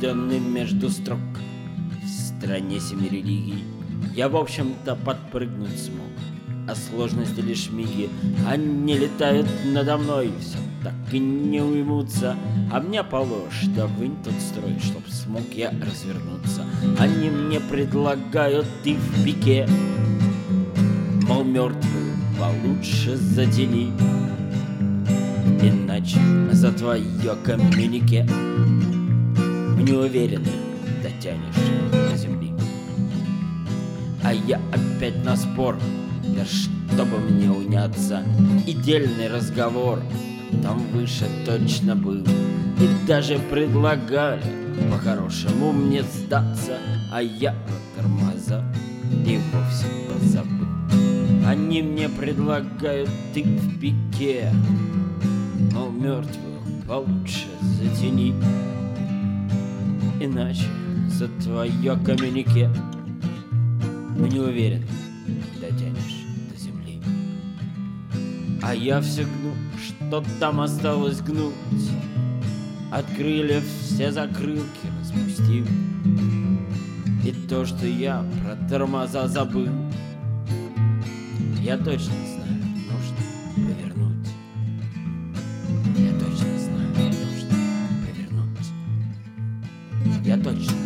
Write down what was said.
рожденный между строк. В стране 7 религий я, в общем-то, подпрыгнуть смог. А сложности лишь миги, они летают надо мной, все так и не уймутся. А мне положь, да вынь тот строй, чтоб смог я развернуться. Они мне предлагают и в пике, мол, мертвую получше затяни, иначе за твое коммюнике не уверен, дотянешь до земли. А я опять на спор, да чтобы мне уняться, и дельный разговор там выше точно был. И даже предлагали по-хорошему мне сдаться, а я про тормоза и вовсе позабыл. Они мне предлагают ты в пике, мол, мертвую получше затяни, иначе за твое коммюнике не уверен, дотянешь до земли. А я все гну, что там осталось гнуть, от крыльев все закрылки распустив. И то, что я про тормоза забыл, я точно знаю, нужно повернуть. Я точно знаю, нужно повернуть. Я точно